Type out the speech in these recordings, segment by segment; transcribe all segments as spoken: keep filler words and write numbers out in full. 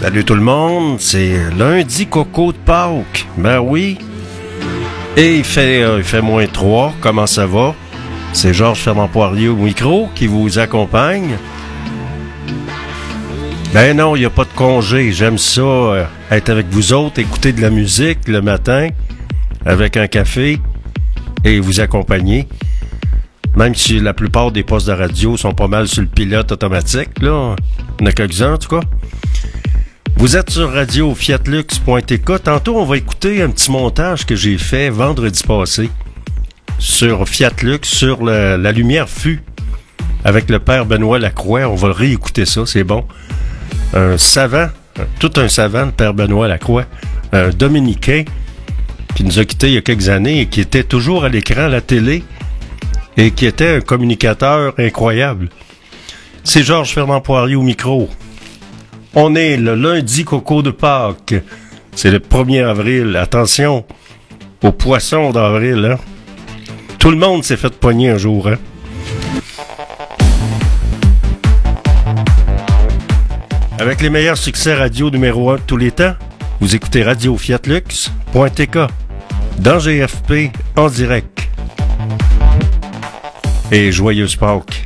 Salut tout le monde, c'est lundi Coco de Pâques. Ben oui. Et il fait, euh, il fait moins trois, comment ça va? C'est Georges Fernand-Poirier au micro qui vous accompagne. Ben non, il n'y a pas de congé. J'aime ça, euh, être avec vous autres, écouter de la musique le matin, avec un café, et vous accompagner. Même si la plupart des postes de radio sont pas mal sur le pilote automatique, là. Il y en a quelques-uns, en tout cas. Vous êtes sur radio fiatlux point t k. Tantôt, on va écouter un petit montage que j'ai fait vendredi passé sur Fiatlux, sur le, la lumière fut, avec le père Benoît Lacroix. On va le réécouter ça, c'est bon. Un savant, tout un savant, le père Benoît Lacroix, un dominicain qui nous a quittés il y a quelques années et qui était toujours à l'écran, à la télé, et qui était un communicateur incroyable. C'est Georges Fernand-Poirier au micro. On est le lundi Coco de Pâques. C'est le premier avril. Attention aux poissons d'avril, hein? Tout le monde s'est fait pogner un jour, hein? Avec les meilleurs succès radio numéro un de tous les temps, vous écoutez radio fiatlux point t k dans G F P en direct. Et joyeuse Pâques.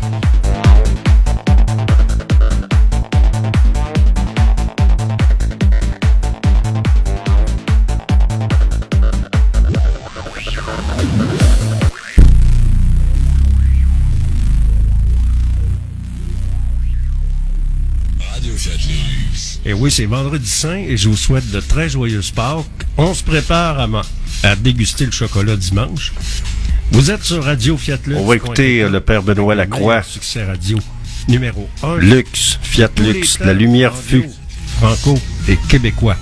Et oui, c'est vendredi saint et je vous souhaite de très joyeuses Pâques. On se prépare à, ma- à déguster le chocolat dimanche. Vous êtes sur Radio Fiatlux. On va écouter le père Benoît Lacroix. Succès radio numéro un. Lux, Fiatlux, la lumière fut. Franco et québécois.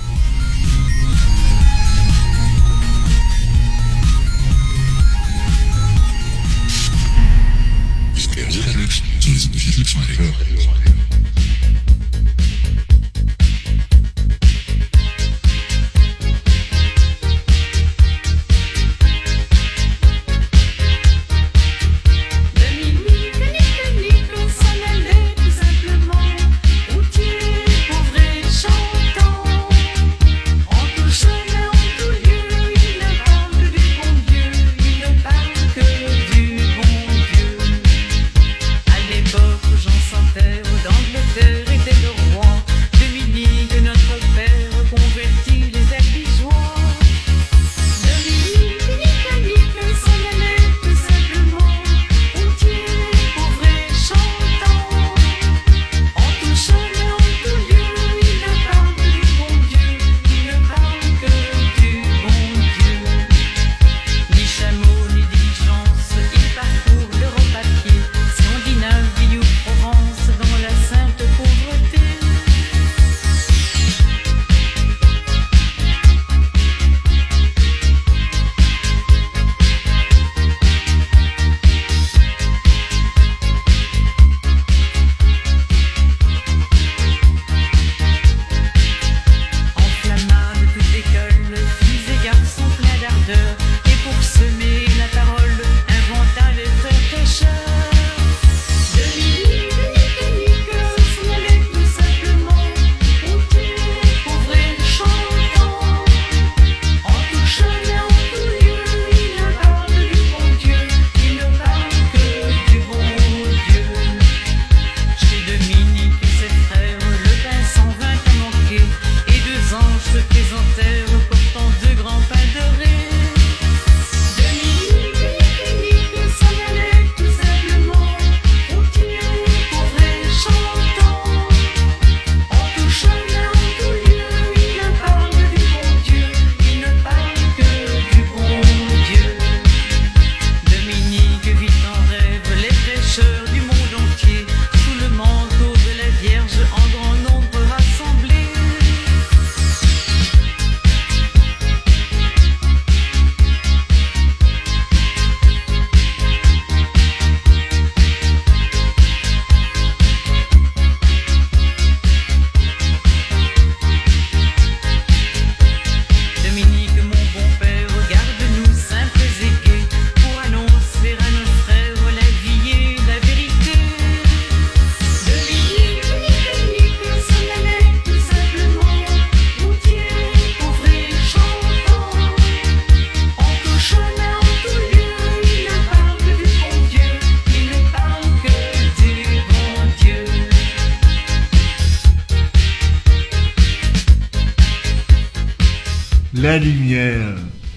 Fiatlux, sur les ondes de Fiatlux point t k. Chantant la lumière.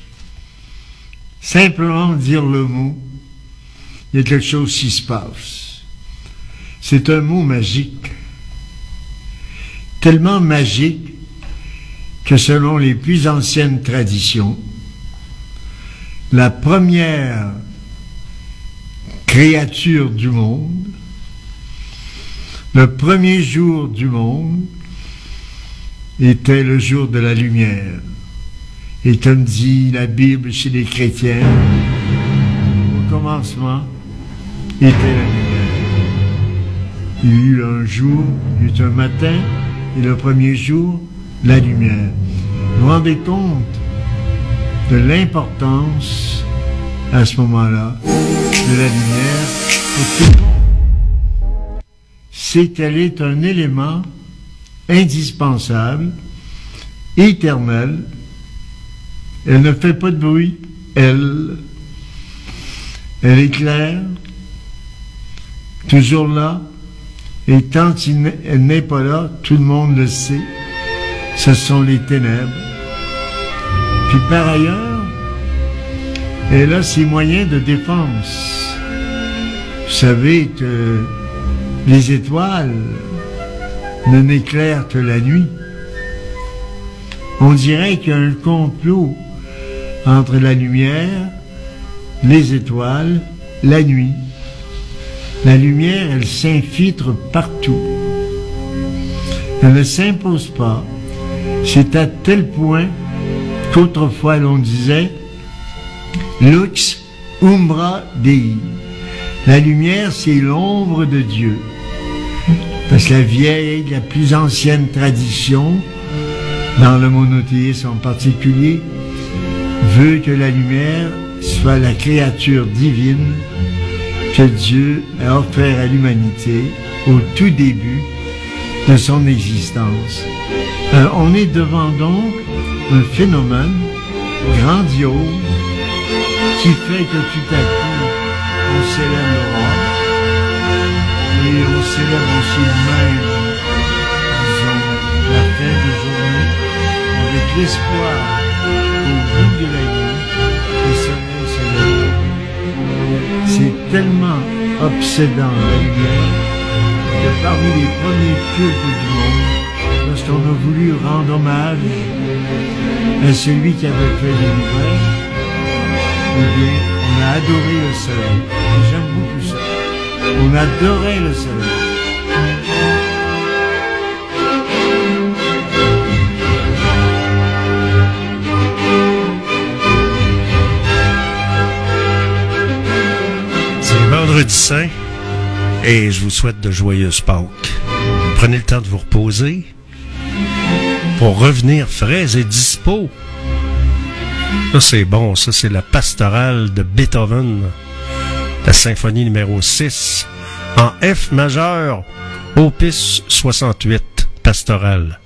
Simplement dire le mot, il y a quelque chose qui se passe. C'est un mot magique. Tellement magique que selon les plus anciennes traditions, la première créature du monde, le premier jour du monde, était le jour de la lumière. Et comme dit la Bible chez les chrétiens, au commencement était la lumière. Il y eut un jour, il y eut un matin, et le premier jour, la lumière. Vous vous rendez compte de l'importance, à ce moment-là, de la lumière pour tout le monde. C'est qu'elle est un élément indispensable, éternel. Elle ne fait pas de bruit, elle. Elle est claire, toujours là, et tant elle n'est pas là, tout le monde le sait, ce sont les ténèbres. Puis par ailleurs, elle a ses moyens de défense. Vous savez que les étoiles ne n'éclairent que la nuit. On dirait qu'il y a un complot entre la lumière, les étoiles, la nuit. La lumière, elle s'infiltre partout. Elle ne s'impose pas. C'est à tel point qu'autrefois l'on disait Lux umbra Dei. La lumière, c'est l'ombre de Dieu. Parce que la vieille, la plus ancienne tradition, dans le monothéisme en particulier, veut que la lumière soit la créature divine que Dieu a offert à l'humanité au tout début de son existence. Euh, on est devant donc un phénomène grandiose qui fait que tout à coup on célèbre l'aurore et on célèbre aussi même, disons, la fin de journée avec l'espoir qu'au bout de la nuit, le soleil se lève. C'est tellement obsédant la lumière que parmi les premiers cultes du monde, lorsqu'on a voulu rendre hommage à celui qui avait fait l'univers, eh bien, on a adoré le soleil. J'aime beaucoup ça. On adorait le soleil. Vendredi Saint, et je vous souhaite de joyeuses Pâques. Prenez le temps de vous reposer pour revenir frais et dispo. Ça, c'est bon. Ça, c'est la pastorale de Beethoven, la symphonie numéro six, en F majeur, opus soixante-huit, pastorale.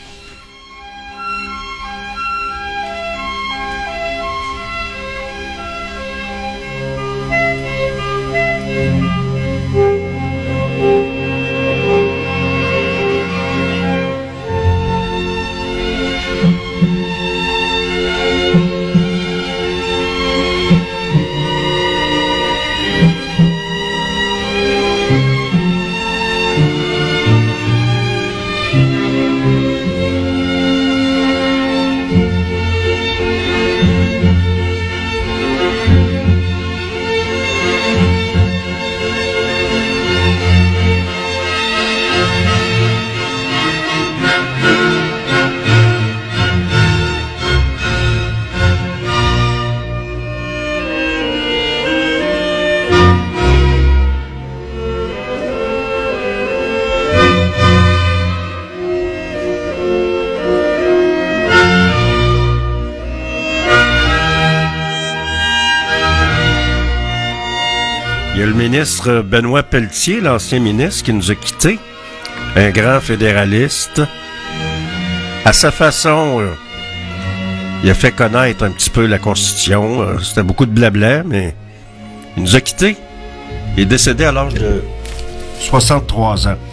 Ministre Benoît Pelletier, l'ancien ministre qui nous a quittés, un grand fédéraliste. À sa façon, euh, il a fait connaître un petit peu la Constitution. Euh, c'était beaucoup de blabla, mais il nous a quittés. Il est décédé à l'âge de soixante-trois ans.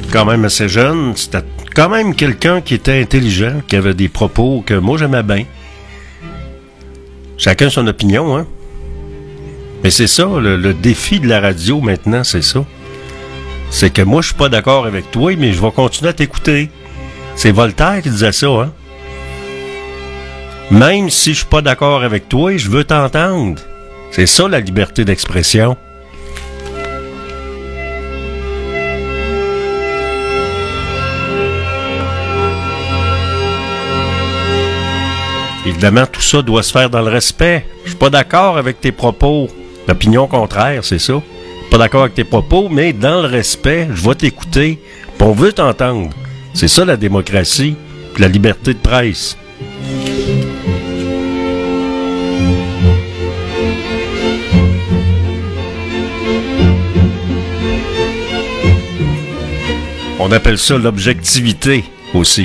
quand même assez jeune. C'était quand même quelqu'un qui était intelligent, qui avait des propos que moi j'aimais bien. Chacun son opinion, hein. Mais c'est ça, le, le défi de la radio maintenant, c'est ça. C'est que moi, je suis pas d'accord avec toi, mais je vais continuer à t'écouter. C'est Voltaire qui disait ça, hein. Même si je suis pas d'accord avec toi, je veux t'entendre. C'est ça, la liberté d'expression. Évidemment, tout ça doit se faire dans le respect. Je suis pas d'accord avec tes propos. L'opinion contraire, c'est ça. Pas d'accord avec tes propos, mais dans le respect, je vais t'écouter. Puis on veut t'entendre. C'est ça la démocratie, puis la liberté de presse. On appelle ça l'objectivité aussi.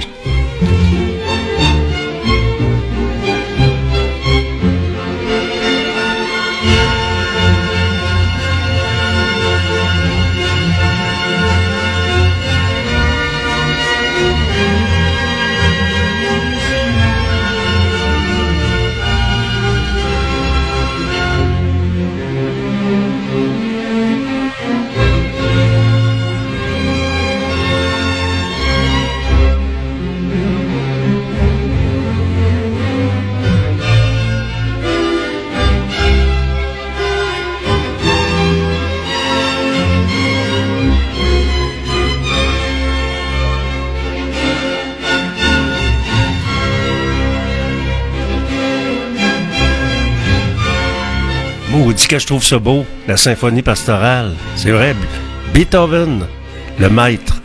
On dit que je trouve ça beau, la symphonie pastorale. C'est vrai, Beethoven, le maître.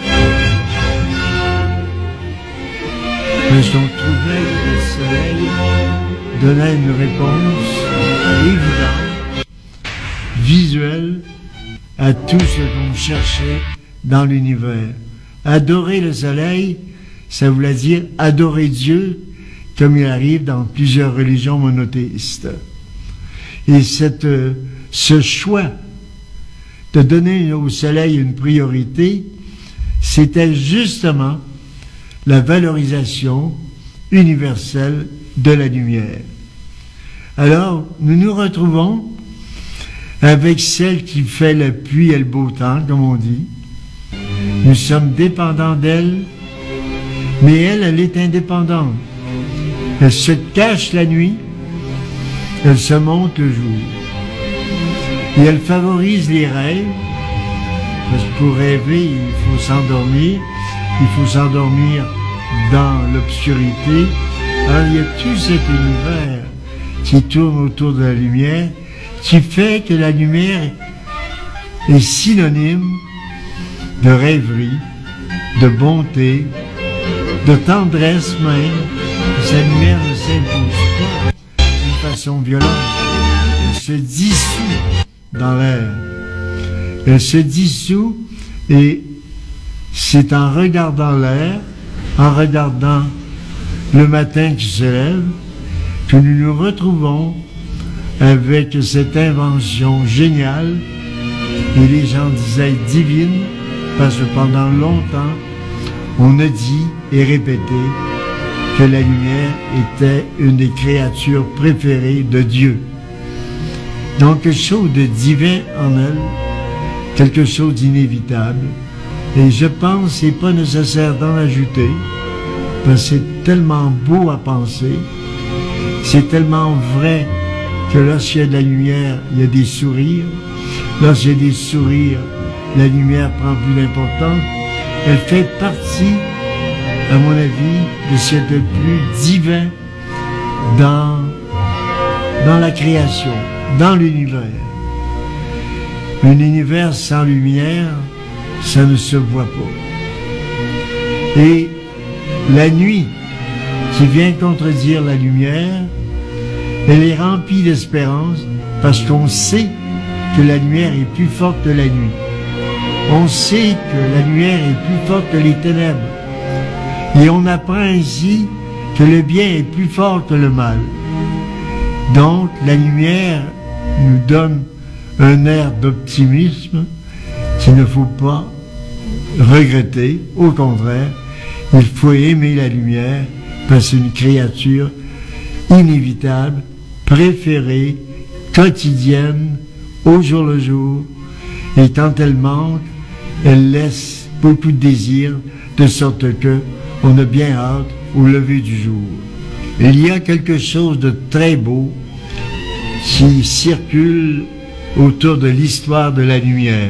Mais on trouvait que le soleil donnait une réponse évidente, visuelle, à tout ce qu'on cherchait dans l'univers. Adorer le soleil, ça voulait dire adorer Dieu, comme il arrive dans plusieurs religions monothéistes. Et cette, ce choix de donner au soleil une priorité, c'était justement la valorisation universelle de la lumière. Alors, nous nous retrouvons avec celle qui fait la pluie et le beau temps, comme on dit. Nous sommes dépendants d'elle, mais elle, elle est indépendante. Elle se cache la nuit, elle se montre le jour. Et elle favorise les rêves, parce que pour rêver, il faut s'endormir. Il faut s'endormir dans l'obscurité. Alors il y a tout cet univers qui tourne autour de la lumière, qui fait que la lumière est synonyme de rêverie, de bonté, de tendresse même. Sa lumière ne s'impose pas d'une façon violente. Elle se dissout dans l'air. Elle se dissout et c'est en regardant l'air, en regardant le matin qui se lève, que nous nous retrouvons avec cette invention géniale, et les gens disaient divine, parce que pendant longtemps, on a dit et répété que la lumière était une des créatures préférées de Dieu. Donc quelque chose de divin en elle, quelque chose d'inévitable. Et je pense que c'est pas nécessaire d'en ajouter, parce que c'est tellement beau à penser, c'est tellement vrai que lorsqu'il y a de la lumière, il y a des sourires. Lorsqu'il y a des sourires, la lumière prend plus d'importance. Elle fait partie, à mon avis, de ce qui est le plus divin dans, dans la création, dans l'univers. Un univers sans lumière, ça ne se voit pas. Et la nuit, qui vient contredire la lumière, elle est remplie d'espérance parce qu'on sait que la lumière est plus forte que la nuit. On sait que la lumière est plus forte que les ténèbres. Et on apprend ainsi que le bien est plus fort que le mal. Donc, la lumière nous donne un air d'optimisme qu'il ne faut pas regretter. Au contraire, il faut aimer la lumière parce que c'est une créature inévitable, préférée, quotidienne, au jour le jour. Et quand elle manque, elle laisse beaucoup de désir, de sorte que on a bien hâte au lever du jour. Il y a quelque chose de très beau qui circule autour de l'histoire de la lumière.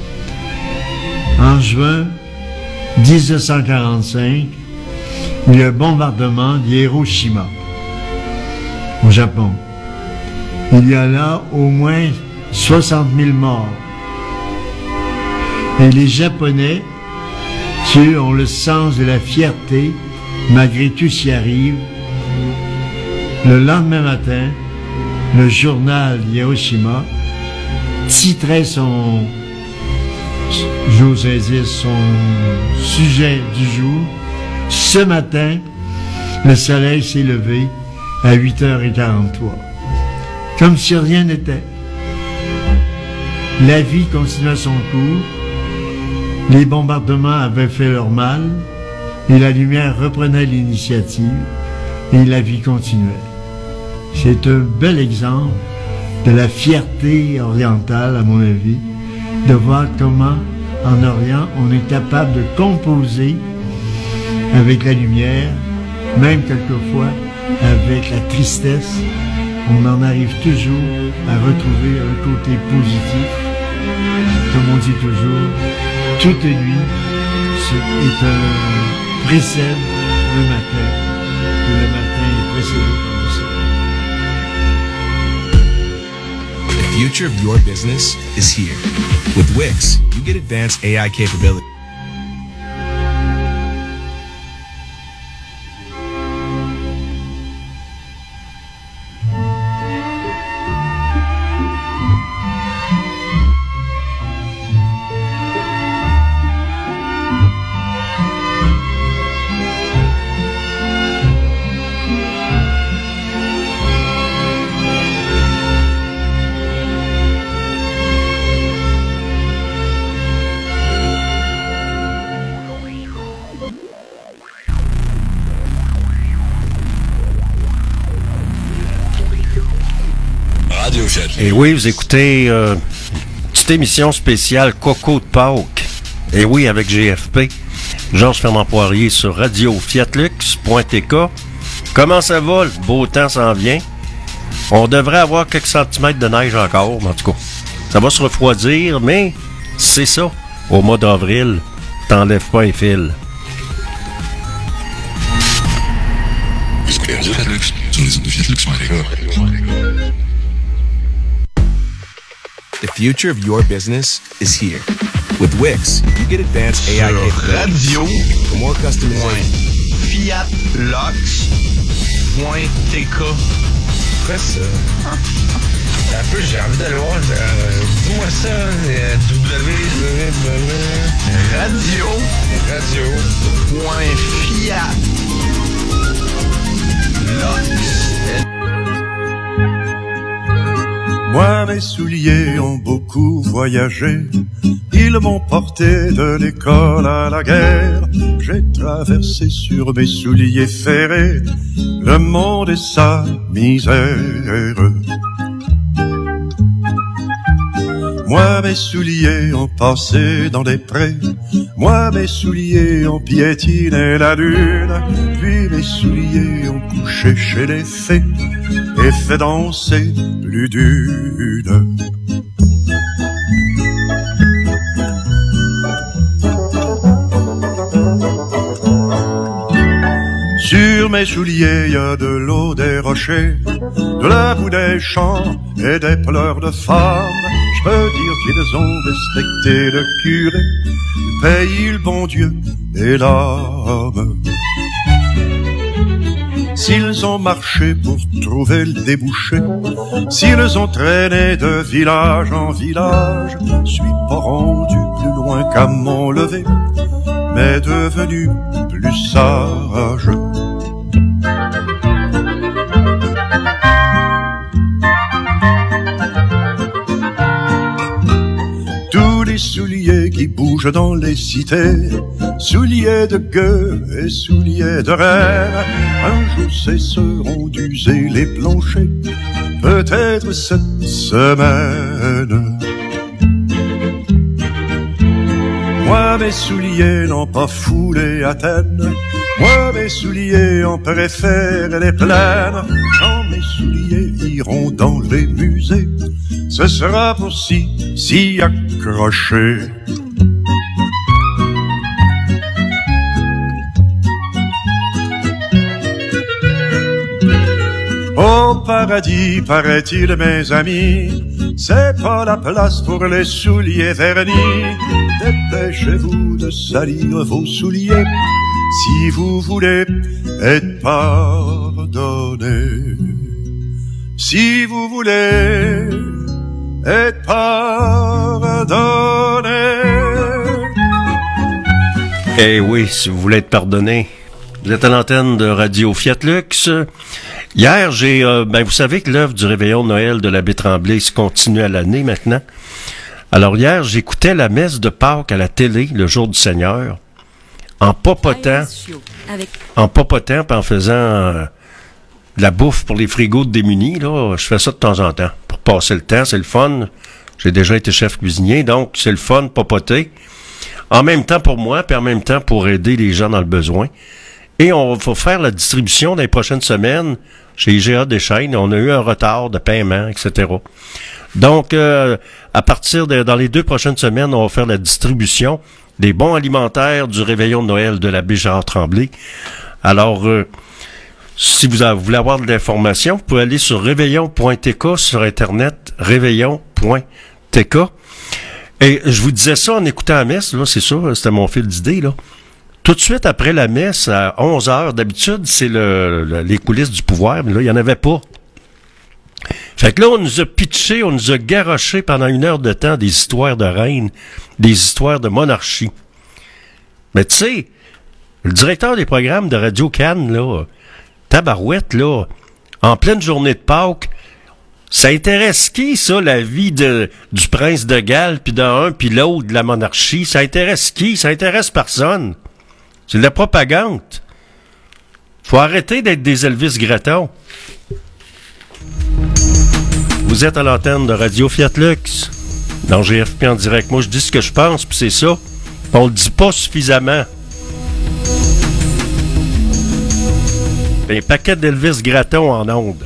En juin dix-neuf cent quarante-cinq, il y a un bombardement d'Hiroshima, au Japon. Il y a là au moins soixante mille morts. Et les Japonais, qui ont le sens de la fierté, malgré tout s'y arrive, le lendemain matin, le journal Hiroshima titrait son, j'oserais dire, son sujet du jour. Ce matin, le soleil s'est levé à huit heures quarante-trois. Comme si rien n'était. La vie continuait son cours. Les bombardements avaient fait leur mal et la lumière reprenait l'initiative et la vie continuait. C'est un bel exemple de la fierté orientale, à mon avis, de voir comment, en Orient, on est capable de composer avec la lumière, même quelquefois avec la tristesse. On en arrive toujours à retrouver un côté positif. Comme on dit toujours, toute nuit est un précède le matin, et le matin est précédé par le soleil. The future of your business is here. With Wix, you get advanced A I capability. Et oui, vous écoutez euh, une petite émission spéciale Coco de Pâques. Et oui, avec G F P, Georges Fernand Poirier sur radio fiatlux point t k. Comment ça va? Le beau temps s'en vient. On devrait avoir quelques centimètres de neige encore, mais en tout cas, ça va se refroidir, mais c'est ça. Au mois d'avril, t'enlèves pas un fil. The future of your business is here. With Wix, you get advanced A I capabilities. Radio. For more customization. fiatlux point t k. Quoi ça? Un peu, j'ai envie d'aller voir. Euh, Dis-moi ça. Euh, w Radio. Radio. Point fiat. Moi, mes souliers ont beaucoup voyagé. Ils m'ont porté de l'école à la guerre. J'ai traversé sur mes souliers ferrés le monde et sa misère. Moi, mes souliers ont passé dans les prés. Moi, mes souliers ont piétiné la lune. Puis mes souliers ont couché chez les fées et fait danser plus d'une. Sur mes souliers, y a de l'eau des rochers, de la boue des champs et des pleurs de femmes. Je peux dire qu'ils ont respecté le curé, le pays, le bon Dieu et l'âme. S'ils ont marché pour trouver le débouché, s'ils ont traîné de village en village, je suis pas rendu plus loin qu'à mon lever, mais devenu plus sage. les souliers qui bougent dans les cités, souliers de gueux et souliers de reine. Un jour cesseront d'user les planchers, peut-être cette semaine. Moi mes souliers n'ont pas foulé Athènes, moi mes souliers en préfèrent les plaines. Quand mes souliers iront dans les musées, ce sera pour s'y, s'y accrocher. Au paradis, paraît-il, mes amis, c'est pas la place pour les souliers vernis. Dépêchez-vous de salir vos souliers si vous voulez être pardonné. Si vous voulez être pardonné. Eh oui, si vous voulez être pardonné. Vous êtes à l'antenne de Radio Fiat Lux. Hier, j'ai, euh, ben vous savez que l'œuvre du réveillon de Noël de l'abbé Tremblay se continue à l'année maintenant. Alors hier, j'écoutais la messe de Pâques à la télé, le jour du Seigneur, en popotant, en popotant, puis en faisant euh, de la bouffe pour les frigos de démunis. Là, je fais ça de temps en temps pour passer le temps, c'est le fun. J'ai déjà été chef cuisinier, donc c'est le fun, popoter. En même temps pour moi, puis en même temps pour aider les gens dans le besoin. Et on va faire la distribution dans les prochaines semaines chez I G A Deschaines. On a eu un retard de paiement, et cetera. Donc, euh, à partir de dans les deux prochaines semaines, on va faire la distribution des bons alimentaires du réveillon de Noël de l'abbé Gérard Tremblay. Alors, euh, si vous, avez, vous voulez avoir de l'information, vous pouvez aller sur réveillon point t k sur Internet, réveillon point t k. Et je vous disais ça en écoutant la messe, là, c'est ça, c'était mon fil d'idée, là. Tout de suite après la messe, à onze heures, d'habitude, c'est le, le, les coulisses du pouvoir, mais là, il n'y en avait pas. Fait que là, on nous a pitché, on nous a garoché pendant une heure de temps des histoires de reines, des histoires de monarchie. Mais tu sais, le directeur des programmes de Radio Cannes, là, tabarouette, là, en pleine journée de Pâques, ça intéresse qui, ça, la vie de du prince de Galles, puis d'un, puis l'autre de la monarchie? Ça intéresse qui? Ça intéresse personne. C'est de la propagande. Faut arrêter d'être des Elvis Gratton. Vous êtes à l'antenne de Radio Fiat Lux, dans G F P en direct. Moi, je dis ce que je pense, puis c'est ça. On le dit pas suffisamment. Un paquet d'Elvis Gratton en ondes.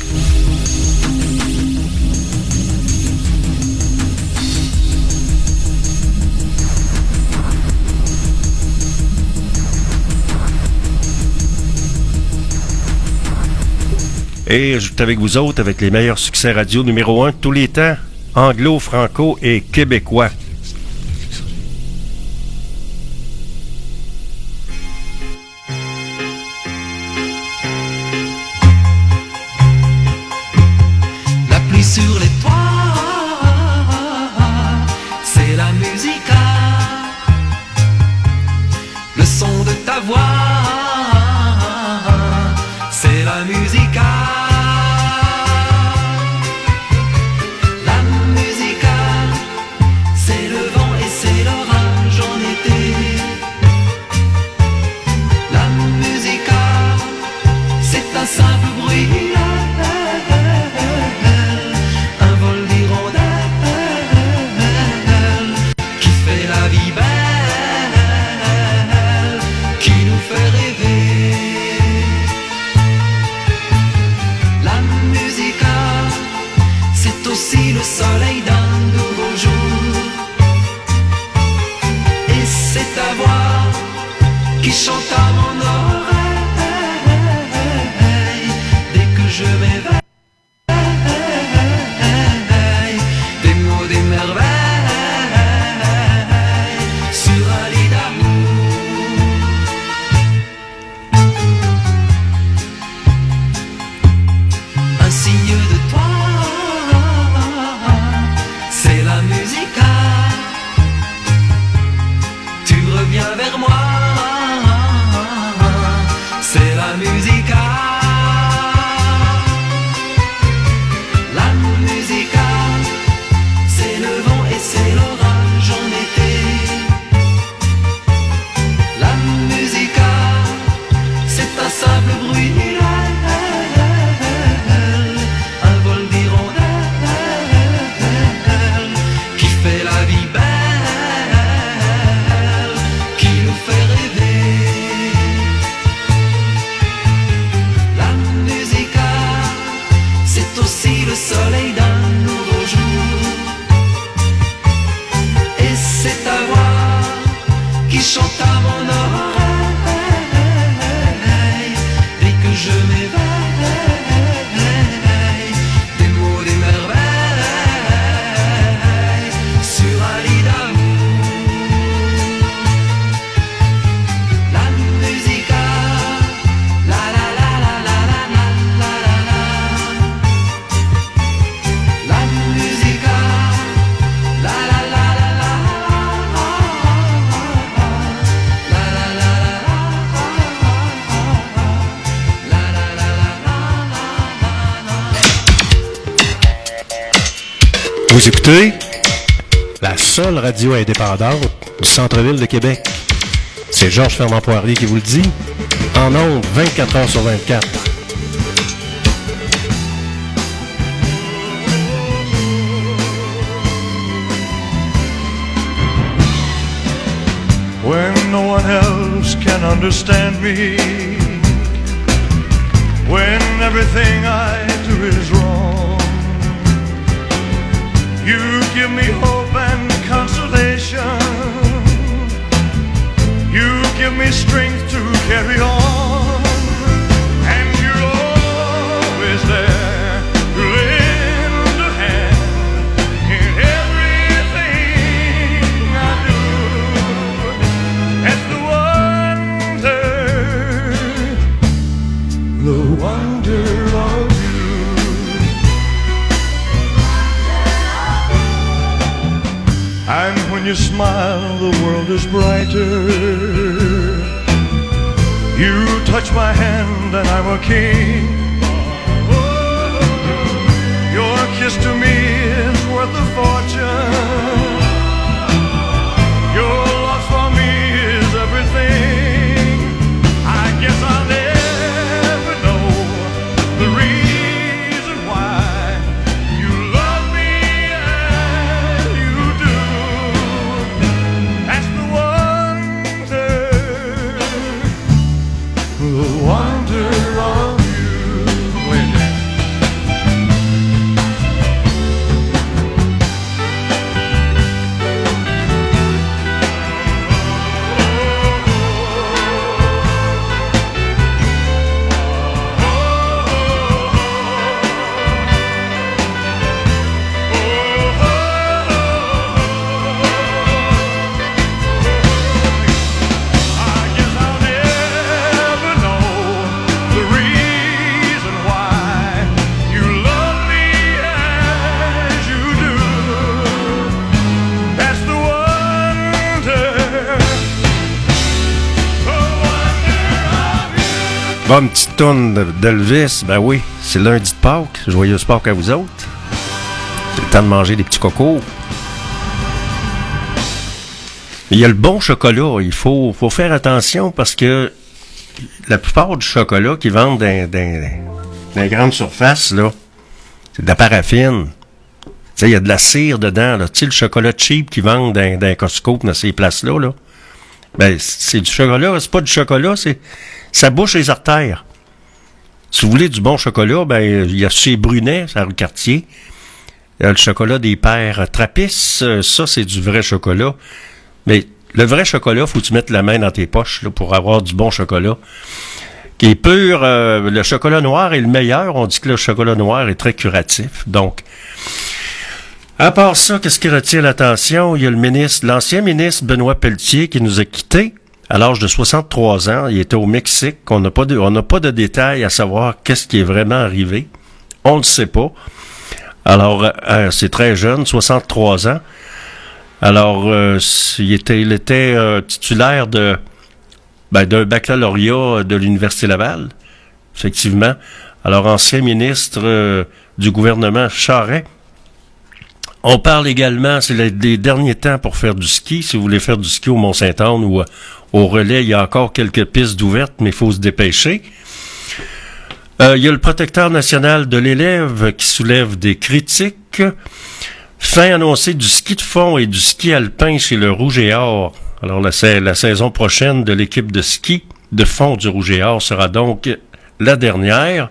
Et je suis avec vous autres avec les meilleurs succès radio numéro un de tous les temps, anglo, franco et québécois. La pluie sur les toits, c'est la musique. Le son de ta voix, c'est la musique. Le soleil d'un nouveau jour, et c'est ta voix qui chante à mon oreille dès que je m'éveille, des mots, des merveilles sur un lit d'amour. Un signe de toi, c'est la musique. Tu reviens vers moi. C'est la musique. La musique, c'est le vent et Vous écoutez la seule radio indépendante du centre-ville de Québec. C'est Georges Fernand Poirier qui vous le dit, en ondes vingt-quatre heures sur vingt-quatre. When no one else can understand me, when everything I do is wrong, you give me hope and consolation. You give me strength to carry on. And you're always there to lend a hand in everything I do. That's the wonder, the wonder of and when you smile, the world is brighter. You touch my hand and I'm a king. Your kiss to me is worth a fortune. Your love for me is everything. I guess I'll never know the reason why you love me as you do. That's the wonder, the wonder of you. Wait a minute. I guess I'll never know the reason why you love me as you do. That's the wonder, the wonder of you. Bonne petite tourne d'Elvis, ben oui, c'est lundi de Pâques. Joyeuse Pâques à vous autres. C'est le temps de manger des petits cocos. Il y a le bon chocolat, il faut, faut faire attention parce que la plupart du chocolat qu'ils vendent dans, dans, dans les grandes surfaces, là, c'est de la paraffine. Tu sais, il y a de la cire dedans, là. Tu sais, le chocolat cheap qu'ils vendent dans, dans Costco, dans ces places-là, là. Ben, c'est du chocolat, c'est pas du chocolat, c'est, ça bouche les artères. Si vous voulez du bon chocolat, ben, il y a chez Brunet, ça rue Cartier. Il y a le chocolat des pères Trappist, ça, c'est du vrai chocolat. Mais le vrai chocolat, faut que tu mettes la main dans tes poches là, pour avoir du bon chocolat. Qui est pur, euh, le chocolat noir est le meilleur. On dit que le chocolat noir est très curatif. Donc, à part ça, qu'est-ce qui retient l'attention? Il y a le ministre, l'ancien ministre Benoît Pelletier qui nous a quittés à l'âge de soixante-trois ans. Il était au Mexique. On n'a pas de, on n'a pas de détails à savoir qu'est-ce qui est vraiment arrivé. On ne le sait pas. Alors, euh, c'est très jeune, soixante-trois ans. Alors, euh, il était, il était euh, titulaire de ben, d'un baccalauréat de l'Université Laval, effectivement. Alors, ancien ministre euh, du gouvernement Charest. On parle également, c'est les, les derniers temps pour faire du ski. Si vous voulez faire du ski au Mont-Saint-Anne ou euh, au Relais, il y a encore quelques pistes d'ouvertes, mais il faut se dépêcher. Euh, il y a le protecteur national de l'élève qui soulève des critiques. Fin annoncée du ski de fond et du ski alpin chez le Rouge et Or. Alors, la, la saison prochaine de l'équipe de ski de fond du Rouge et Or sera donc la dernière.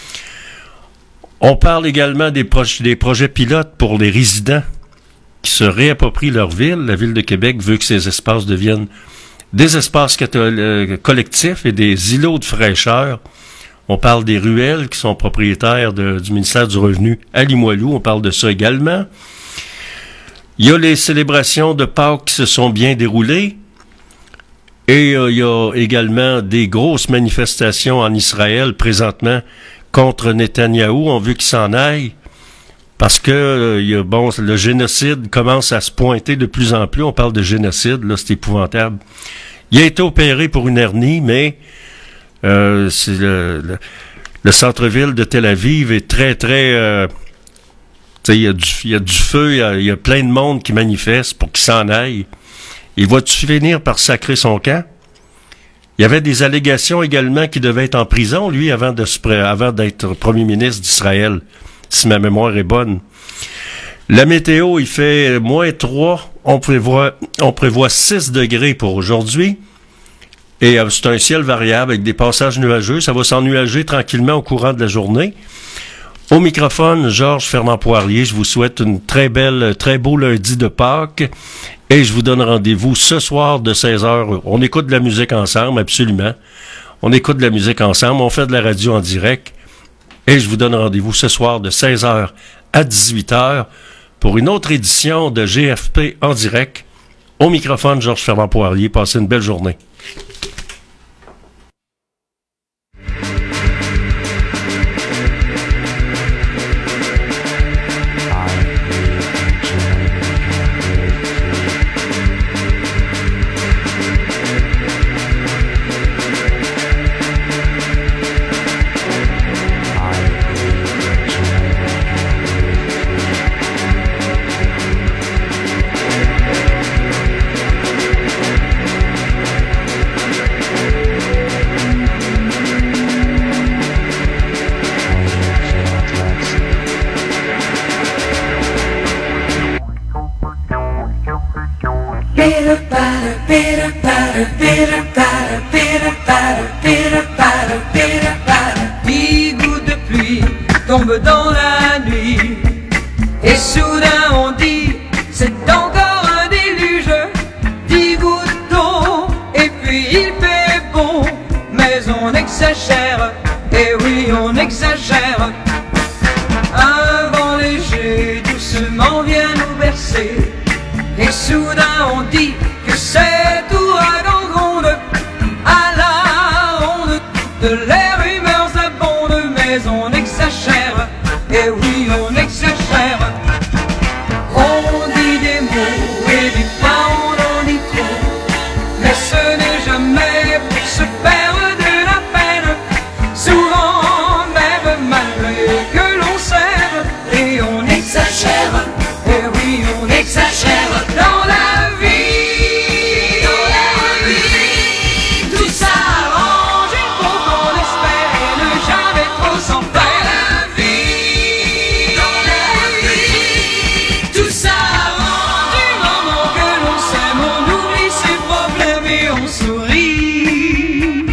On parle également des, proj- des projets pilotes pour les résidents qui se réapproprient leur ville. La Ville de Québec veut que ces espaces deviennent des espaces cathol- collectifs et des îlots de fraîcheur. On parle des ruelles qui sont propriétaires de, du ministère du Revenu à Limoilou. On parle de ça également. Il y a les célébrations de Pâques qui se sont bien déroulées. Et euh, il y a également des grosses manifestations en Israël présentement contre Netanyahou. On veut qu'il s'en aille parce que euh, il y a, bon, le génocide commence à se pointer de plus en plus. On parle de génocide, là, c'est épouvantable. Il a été opéré pour une hernie, mais euh, c'est le, le, le centre-ville de Tel Aviv est très, très... Euh, Tu sais, il y a du, il y a du feu, il y a, il y a plein de monde qui manifeste pour qu'il s'en aille. Il va-tu finir par sacrer son camp? Il y avait des allégations également qu'il devait être en prison, lui, avant de se pré- avant d'être premier ministre d'Israël, si ma mémoire est bonne. La météo, il fait moins trois, on prévoit, on prévoit six degrés pour aujourd'hui. Et euh, c'est un ciel variable avec des passages nuageux. Ça va s'ennuager tranquillement au courant de la journée. Au microphone, Georges Fernand-Poirier, je vous souhaite une très belle, très beau lundi de Pâques. Et je vous donne rendez-vous ce soir de seize heures. On écoute de la musique ensemble, absolument. On écoute de la musique ensemble, on fait de la radio en direct. Et je vous donne rendez-vous ce soir de seize heures à dix-huit heures pour une autre édition de G F P en direct. Au microphone, Georges Fernand-Poirier. Passez une belle journée. Bitter batter, bitter batter, bitter batter, bitter batter, bitter batter, bitter batter. Dix gouttes de pluie tombent dans la nuit. Et soudain on dit, c'est encore un déluge. Dix gouttes d'eau, et puis il fait bon. Mais on exagère, et oui on exagère. Un vent léger doucement vient nous bercer. Et soudain on dit que cet ouragan gronde. À la ronde, toutes les rumeurs abondent. Mais on exagère, et oui on exagère. On dit des mots et des fois on en dit trop. Mais ce n'est jamais pour se faire de la peine. Souvent même malgré que l'on s'aime. Et on exagère, et oui on exagère. Dans la vie, dans la vie, tout s'arrange, il faut qu'on espère et ne jamais trop s'en faire. Dans la vie, dans la vie, tout s'arrange, du moment que l'on s'aime, on oublie ses problèmes et on sourit.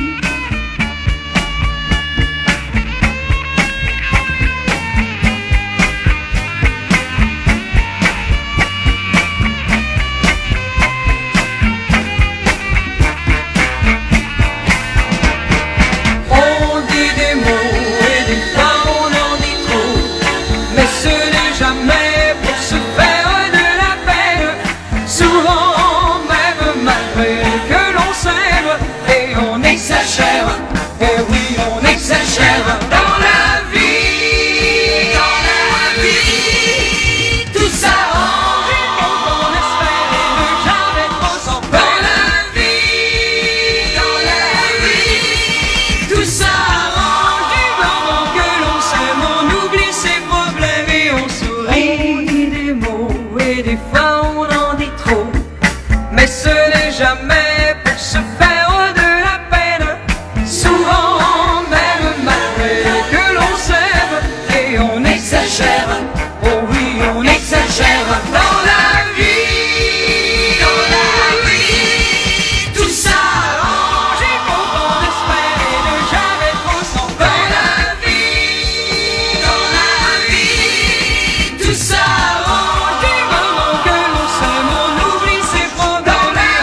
On dit des mots et des fois on en dit trop. Mais ce n'est jamais pour se faire de la peine. Souvent même malgré que l'on s'aime. Et on exagère, et oui on exagère. Dans la vie, dans la vie, tout s'arrange, il faut qu'on espère et ne jamais trop s'en faire. Dans la vie, dans la vie, tout s'arrange, du moment que l'on s'aime, on oublie ses problèmes et on sourit. On dit des mots et des fois on en dit trop. Mais ce n'est jamais pour se faire de la peine. Souvent même malgré que l'on s'aime. Et on exagère, oh oui on exagère. Dans la vie, dans la vie, tout s'arrange, il faut qu'on espère et ne jamais trop s'en faire. Dans la vie, dans la vie, tout s'arrange, du moment que l'on s'aime, on oublie ses problèmes. Dans la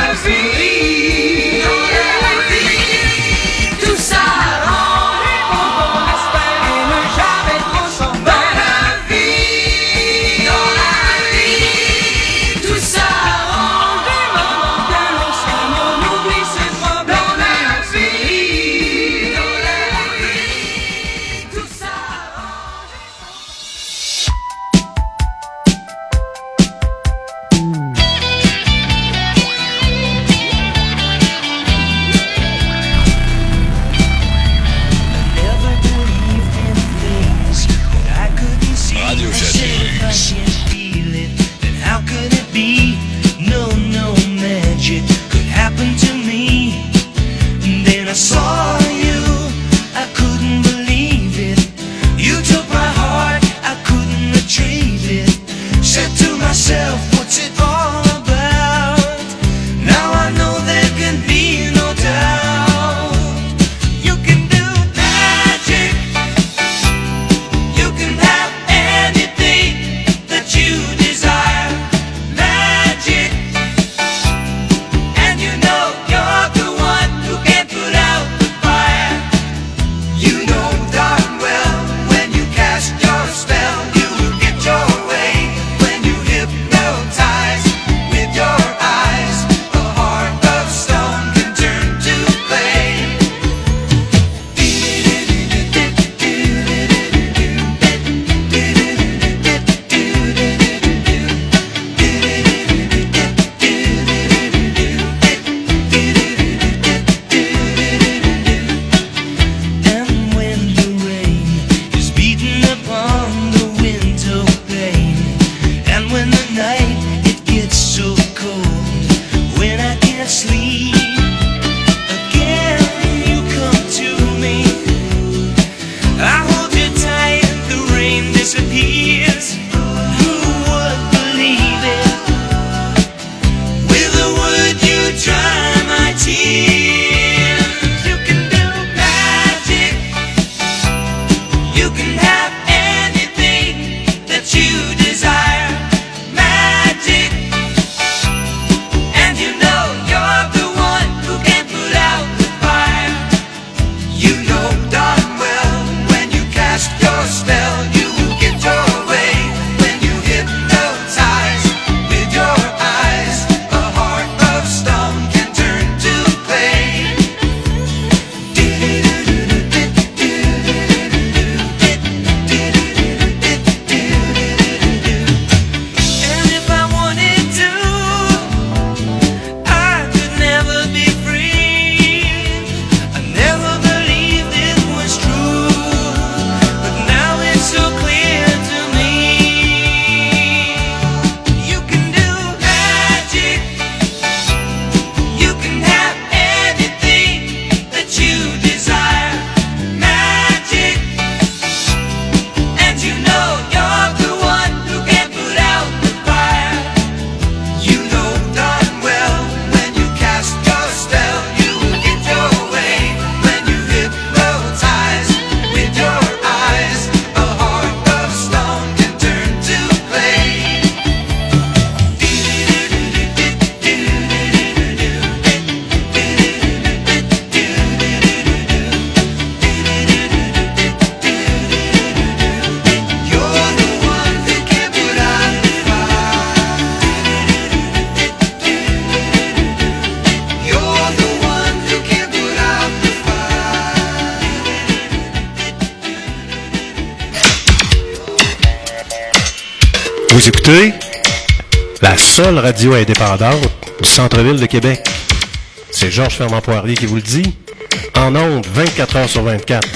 Vous écoutez la seule radio indépendante du centre-ville de Québec. C'est Georges Fernand Poirier qui vous le dit, en ondes vingt-quatre heures sur vingt-quatre.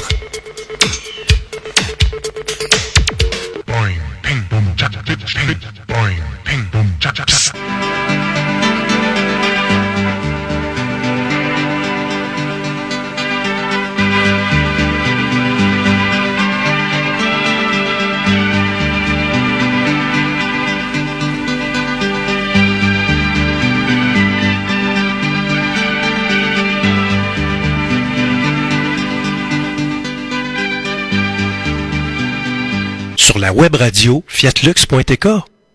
Boing, ping, boom, cha, cha, ping, boing, ping, boom, cha, cha, cha. Sur la web radio fiatlux point t k.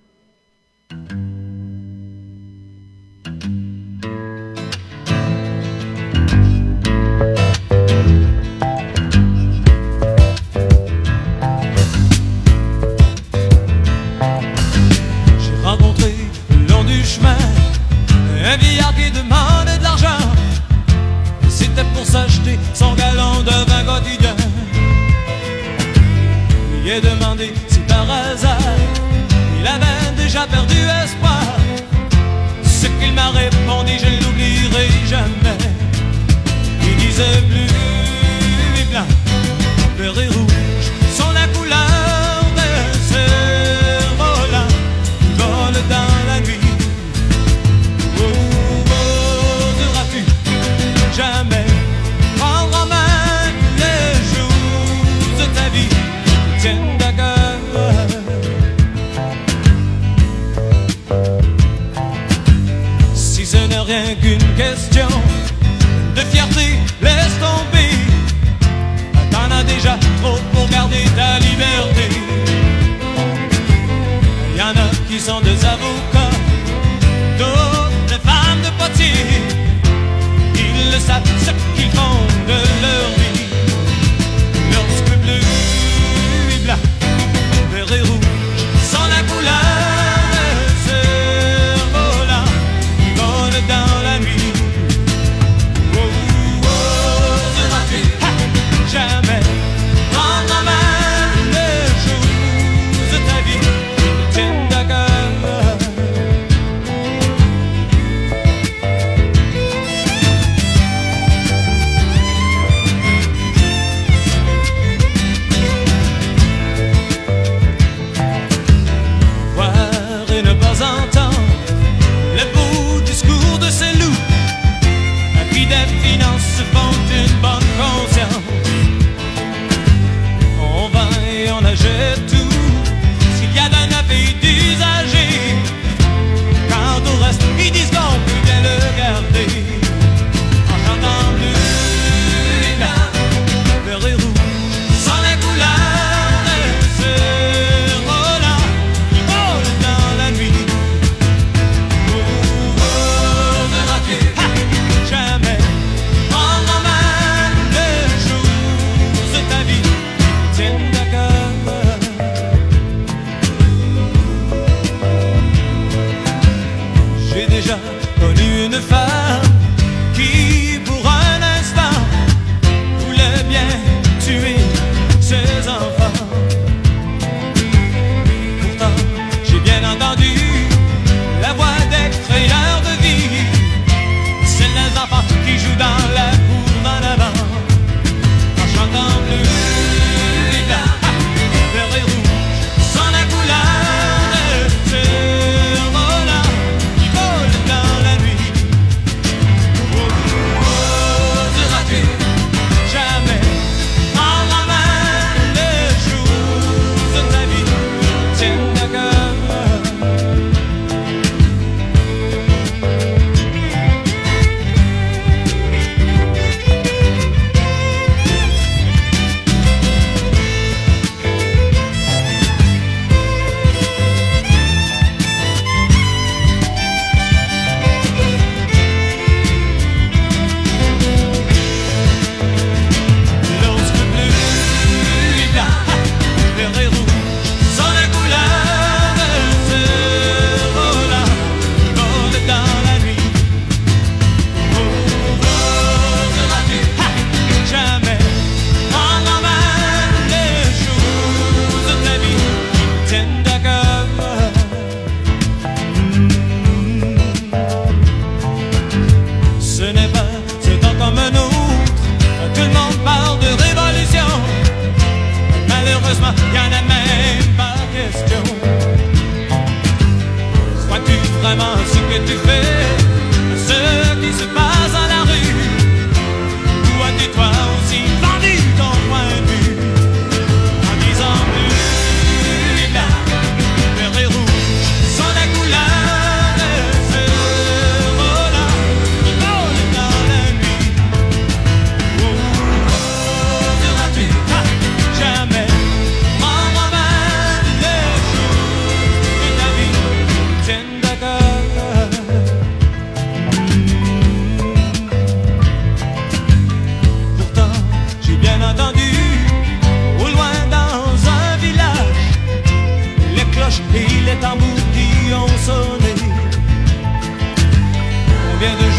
J'ai rencontré le long du chemin un vieillard qui demandait de l'argent. C'était pour s'acheter son gallon de vin quotidien. J'ai demandé si par hasard il avait déjà perdu espoir. Ce qu'il m'a répondu, je ne l'oublierai jamais. Il disait bleu et blanc, vert et rouge sont la couleur de ce volant qui vole dans la nuit. Où oseras-tu jamais prendre en main les jours de ta vie? Tiens d'accord. Si ce n'est rien qu'une question de fierté, laisse tomber. T'en as déjà trop pour garder ta liberté. Y'en a qui sont des avocats, d'autres des femmes de potier. Ils le savent ce qu'ils font de leur vie. Lorsque bleu et blanc, vert et rouge sont la couleur de ce volant qui vole dans la nuit. Combien de